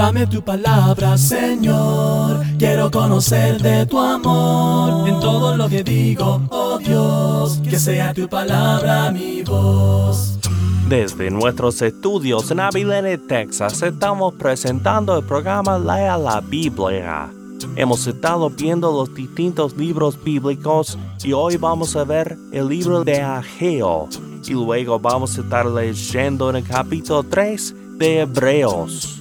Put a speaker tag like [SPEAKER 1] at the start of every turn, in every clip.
[SPEAKER 1] Dame tu palabra, Señor. Quiero conocer de tu amor en todo lo que digo, oh Dios. Que sea tu palabra mi voz.
[SPEAKER 2] Desde nuestros estudios en Abilene, Texas, estamos presentando el programa Lea la Biblia. Hemos estado viendo los distintos libros bíblicos y hoy vamos a ver el libro de Ageo. Y luego vamos a estar leyendo en el capítulo 3 de Hebreos.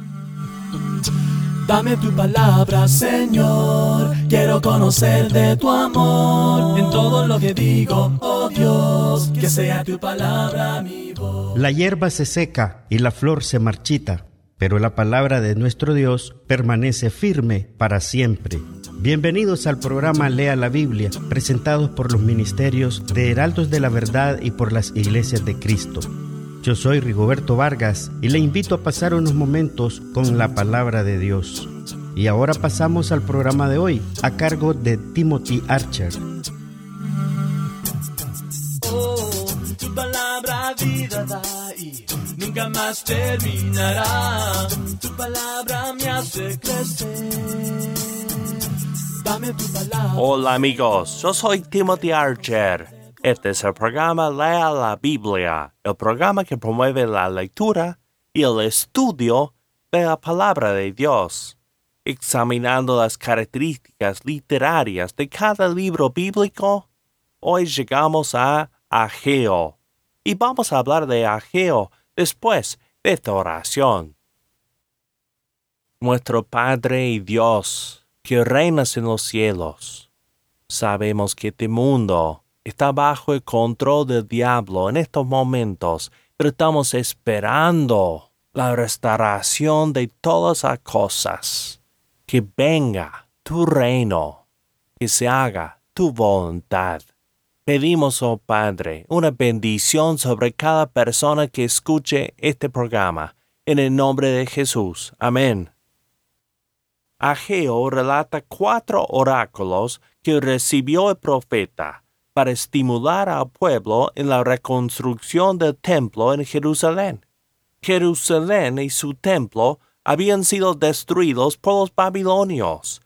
[SPEAKER 1] Dame tu palabra, Señor. Quiero conocer de tu amor en todo lo que digo, oh Dios. Que sea tu palabra mi voz.
[SPEAKER 3] La hierba se seca y la flor se marchita, pero la palabra de nuestro Dios permanece firme para siempre. Bienvenidos al programa Lea la Biblia, presentados por los ministerios de Heraldos de la Verdad y por las Iglesias de Cristo. Yo soy Rigoberto Vargas y le invito a pasar unos momentos con la palabra de Dios. Y ahora pasamos al programa de hoy, a cargo de Timothy Archer.
[SPEAKER 1] Oh, tu palabra vida da y nunca más terminará. Tu palabra me hace crecer. Dame tu palabra.
[SPEAKER 2] Hola amigos, yo soy Timothy Archer. Este es el programa Lea la Biblia, el programa que promueve la lectura y el estudio de la palabra de Dios, examinando las características literarias de cada libro bíblico. Hoy llegamos a Ageo y vamos a hablar de Ageo después de esta oración. Nuestro Padre y Dios, que reinas en los cielos, sabemos que este mundo está bajo el control del diablo en estos momentos, pero estamos esperando la restauración de todas las cosas. Que venga tu reino, que se haga tu voluntad. Pedimos, oh Padre, una bendición sobre cada persona que escuche este programa, en el nombre de Jesús. Amén. Ageo relata 4 oráculos que recibió el profeta para estimular al pueblo en la reconstrucción del templo en Jerusalén. Jerusalén y su templo habían sido destruidos por los babilonios.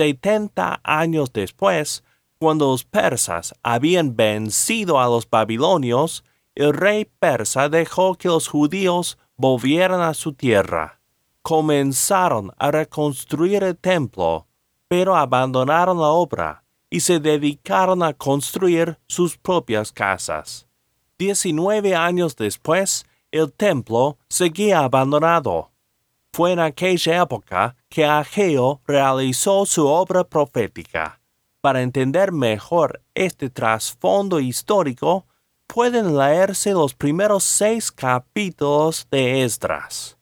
[SPEAKER 2] 70 años después, cuando los persas habían vencido a los babilonios, el rey persa dejó que los judíos volvieran a su tierra. Comenzaron a reconstruir el templo, pero abandonaron la obra y se dedicaron a construir sus propias casas. 19 años después, el templo seguía abandonado. Fue en aquella época que Ageo realizó su obra profética. Para entender mejor este trasfondo histórico, pueden leerse los primeros 6 capítulos de Esdras.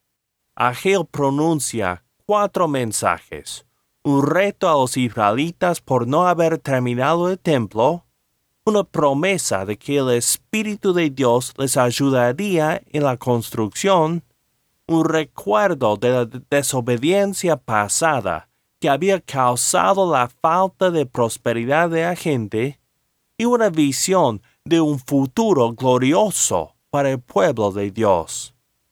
[SPEAKER 2] Ageo pronuncia 4 mensajes. Un reto a los israelitas por no haber terminado el templo, una promesa de que el Espíritu de Dios les ayudaría en la construcción, un recuerdo de la desobediencia pasada que había causado la falta de prosperidad de la gente, y una visión de un futuro glorioso para el pueblo de Dios.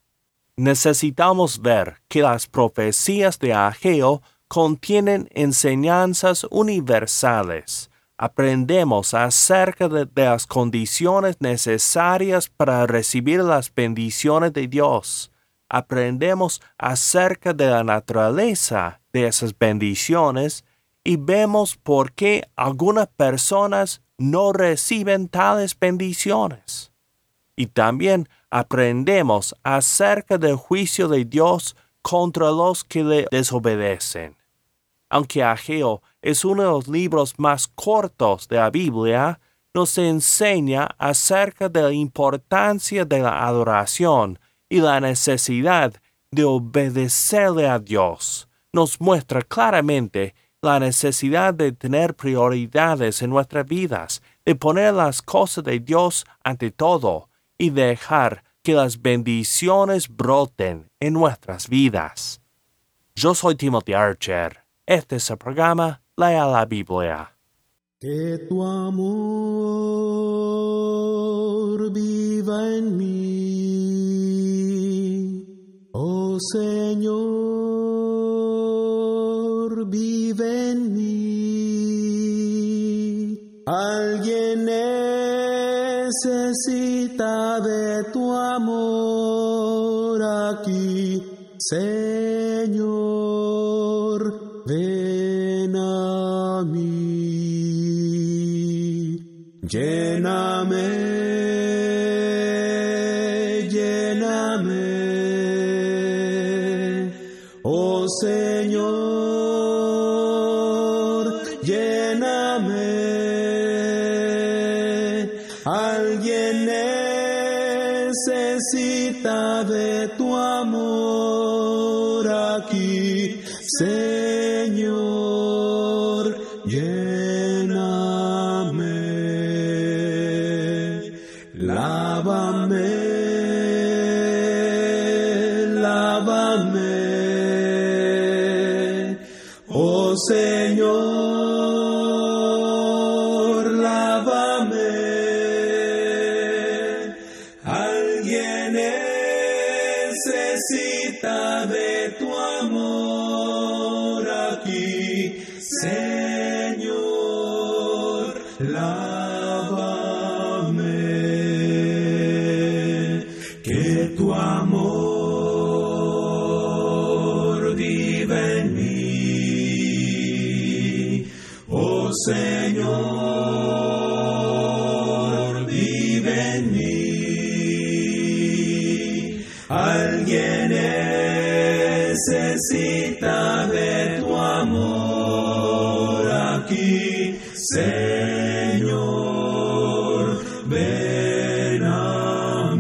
[SPEAKER 2] Necesitamos ver que las profecías de Ageo contienen enseñanzas universales. Aprendemos acerca de las condiciones necesarias para recibir las bendiciones de Dios. Aprendemos acerca de la naturaleza de esas bendiciones y vemos por qué algunas personas no reciben tales bendiciones. Y también aprendemos acerca del juicio de Dios contra los que le desobedecen. Aunque Ageo es uno de los libros más cortos de la Biblia, nos enseña acerca de la importancia de la adoración y la necesidad de obedecerle a Dios. Nos muestra claramente la necesidad de tener prioridades en nuestras vidas, de poner las cosas de Dios ante todo y dejar que las bendiciones broten en nuestras vidas. Yo soy Timothy Archer. Este es el programa Lea la Biblia.
[SPEAKER 4] Que tu amor viva en mí, oh
[SPEAKER 3] Señor, vive en mí. Alguien necesita de tu amor aquí, Señor, ven a mí. Lléname, oh Señor, lléname. Alguien necesita de tu amor aquí, Señor, lléname. Lávame, oh Señor, lávame. Alguien necesita de tu amor aquí, Señor, lávame. Que tu amor vive en mí. Oh Señor, vive en mí. Alguien necesita de tu amor aquí, Señor, ven a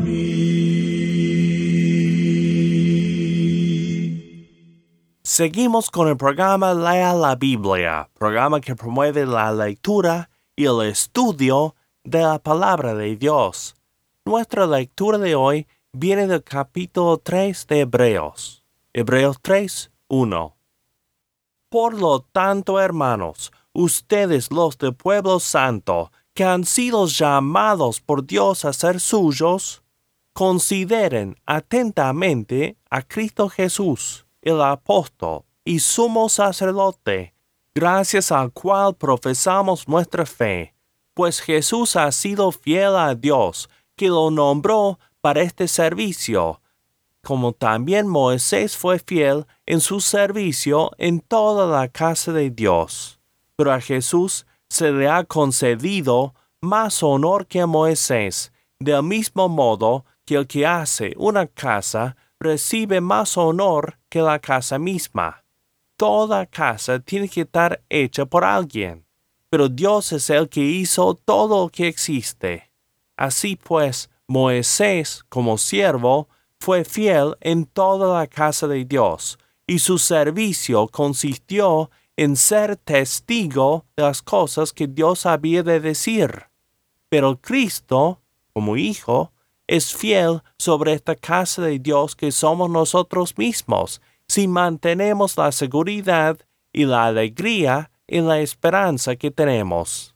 [SPEAKER 3] mí.
[SPEAKER 2] Seguimos con el programa Lea la Biblia, programa que promueve la lectura y el estudio de la palabra de Dios. Nuestra lectura de hoy viene del capítulo 3 de Hebreos. Hebreos 3, 1. Por lo tanto, hermanos, ustedes los del pueblo santo, que han sido llamados por Dios a ser suyos, consideren atentamente a Cristo Jesús, el apóstol y sumo sacerdote, gracias al cual profesamos nuestra fe, pues Jesús ha sido fiel a Dios, que lo nombró para este servicio, como también Moisés fue fiel en su servicio en toda la casa de Dios. Pero a Jesús se le ha concedido más honor que a Moisés, del mismo modo que el que hace una casa recibe más honor que la casa misma. Toda casa tiene que estar hecha por alguien, pero Dios es el que hizo todo lo que existe. Así pues, Moisés, como siervo, fue fiel en toda la casa de Dios, y su servicio consistió en ser testigo de las cosas que Dios había de decir. Pero Cristo, como Hijo, es fiel sobre esta casa de Dios que somos nosotros mismos, si mantenemos la seguridad y la alegría en la esperanza que tenemos.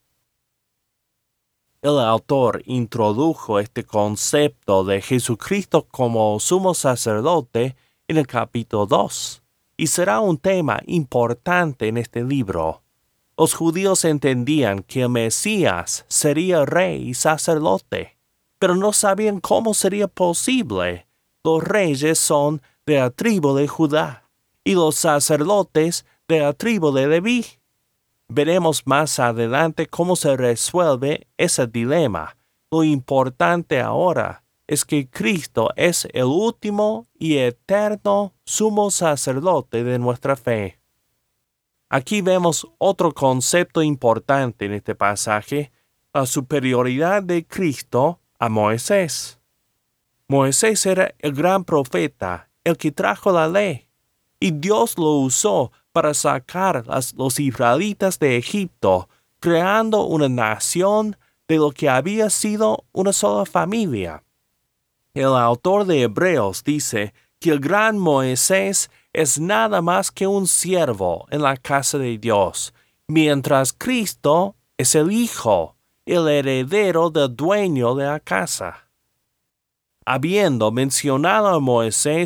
[SPEAKER 2] El autor introdujo este concepto de Jesucristo como sumo sacerdote en el capítulo 2, y será un tema importante en este libro. Los judíos entendían que el Mesías sería rey y sacerdote, pero no sabían cómo sería posible. Los reyes son de la tribu de Judá, y los sacerdotes de la tribu de Leví. Veremos más adelante cómo se resuelve ese dilema. Lo importante ahora es que Cristo es el último y eterno sumo sacerdote de nuestra fe. Aquí vemos otro concepto importante en este pasaje, la superioridad de Cristo a Moisés. Moisés era el gran profeta, el que trajo la ley, y Dios lo usó para sacar a los israelitas de Egipto, creando una nación de lo que había sido una sola familia. El autor de Hebreos dice que el gran Moisés es nada más que un siervo en la casa de Dios, mientras Cristo es el Hijo, el heredero del dueño de la casa. Habiendo mencionado a Moisés,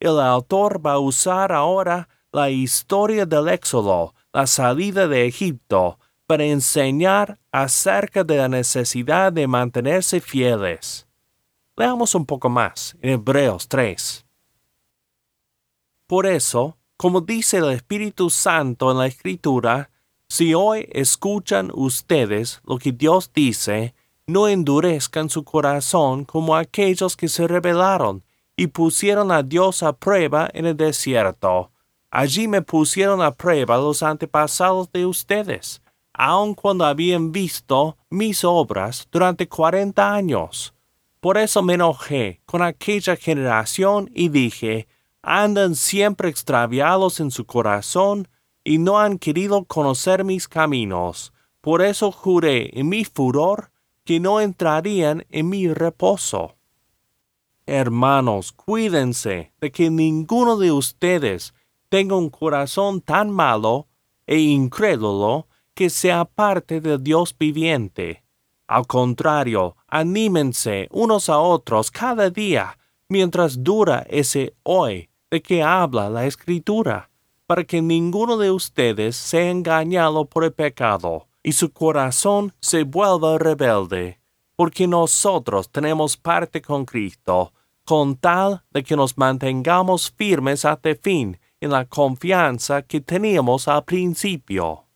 [SPEAKER 2] el autor va a usar ahora la historia del Éxodo, la salida de Egipto, para enseñar acerca de la necesidad de mantenerse fieles. Leamos un poco más en Hebreos 3. Por eso, como dice el Espíritu Santo en la Escritura, si hoy escuchan ustedes lo que Dios dice, no endurezcan su corazón como aquellos que se rebelaron y pusieron a Dios a prueba en el desierto. Allí me pusieron a prueba los antepasados de ustedes, aun cuando habían visto mis obras durante 40 años. Por eso me enojé con aquella generación y dije, andan siempre extraviados en su corazón y no han querido conocer mis caminos. Por eso juré en mi furor que no entrarían en mi reposo. Hermanos, cuídense de que ninguno de ustedes tenga un corazón tan malo e incrédulo que se aparte del Dios viviente. Al contrario, anímense unos a otros cada día mientras dura ese hoy de que habla la Escritura, para que ninguno de ustedes sea engañado por el pecado y su corazón se vuelva rebelde, porque nosotros tenemos parte con Cristo, con tal de que nos mantengamos firmes hasta el fin en la confianza que teníamos al principio.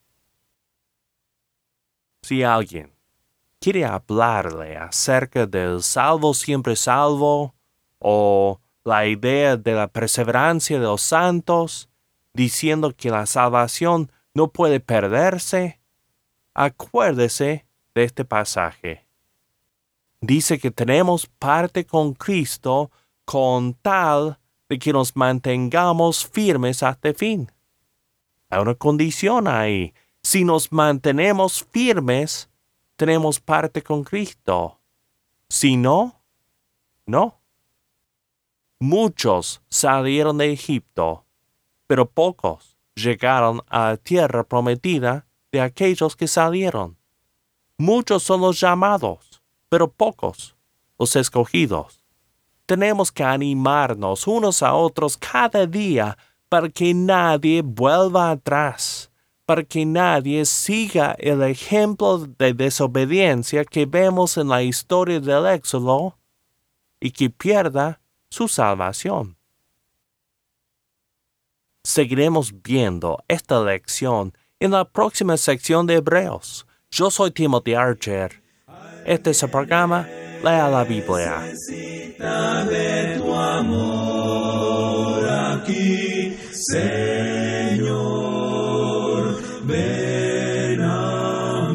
[SPEAKER 2] Si alguien quiere hablarle acerca del salvo siempre salvo, o la idea de la perseverancia de los santos, diciendo que la salvación no puede perderse, acuérdese de este pasaje. Dice que tenemos parte con Cristo con tal de que nos mantengamos firmes hasta el fin. Hay una condición ahí. Si nos mantenemos firmes, tenemos parte con Cristo. Si no, no. Muchos salieron de Egipto, pero pocos llegaron a la tierra prometida de aquellos que salieron. Muchos son los llamados, pero pocos los escogidos. Tenemos que animarnos unos a otros cada día para que nadie vuelva atrás, para que nadie siga el ejemplo de desobediencia que vemos en la historia del Éxodo y que pierda su salvación. Seguiremos viendo esta lección en la próxima sección de Hebreos. Yo soy Timothy Archer. Este es el programa Lea la Biblia.
[SPEAKER 1] De tu amor aquí, Señor, ven a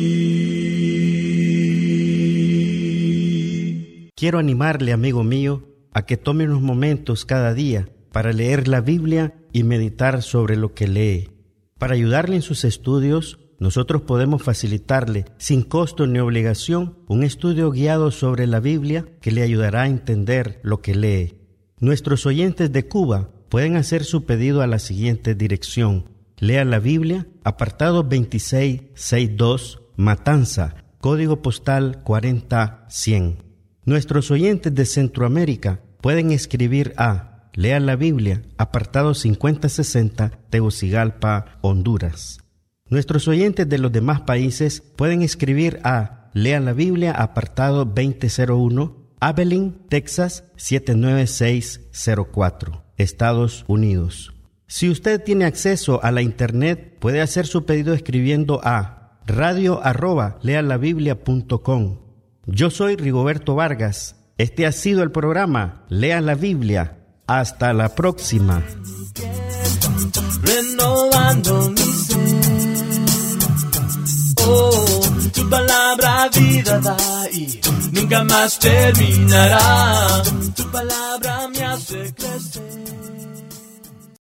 [SPEAKER 1] mí.
[SPEAKER 3] Quiero animarle, amigo mío, a que tome unos momentos cada día para leer la Biblia y meditar sobre lo que lee. Para ayudarle en sus estudios, nosotros podemos facilitarle, sin costo ni obligación, un estudio guiado sobre la Biblia que le ayudará a entender lo que lee. Nuestros oyentes de Cuba pueden hacer su pedido a la siguiente dirección: Lea la Biblia, apartado 2662, Matanza, código postal 40100. Nuestros oyentes de Centroamérica pueden escribir a Lea la Biblia, apartado 5060, Tegucigalpa, Honduras. Nuestros oyentes de los demás países pueden escribir a Lea la Biblia, apartado 2001, Abilene, Texas 79604, Estados Unidos. Si usted tiene acceso a la internet, puede hacer su pedido escribiendo a radio@lealabiblia.com. Yo soy Rigoberto Vargas. Este ha sido el programa Lea la Biblia. Hasta la próxima.
[SPEAKER 1] Renovando mi ser. Oh, tu palabra vida da y nunca más terminará. Tu palabra me hace crecer.